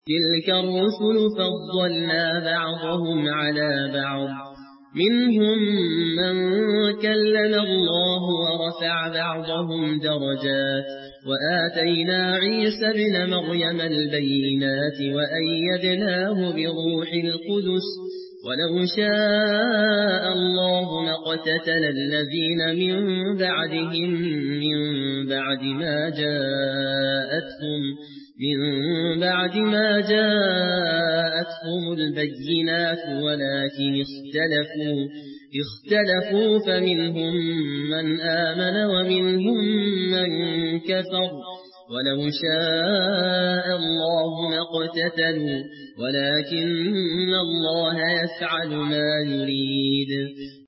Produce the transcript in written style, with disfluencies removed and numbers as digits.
تلك الرسل فضلنا بعضهم على بعض منهم من كلم الله ورفع بعضهم درجات وآتينا عيسى ابن مريم البينات وأيدناه بروح القدس ولو شاء الله ما اقتتل الذين من بعدهم من بعد ما جاءتهم البينات ولكن اختلفوا فمنهم من آمن ومنهم من كفر ولو شاء الله ما اقتتلوا ولكن الله يفعل ما يريد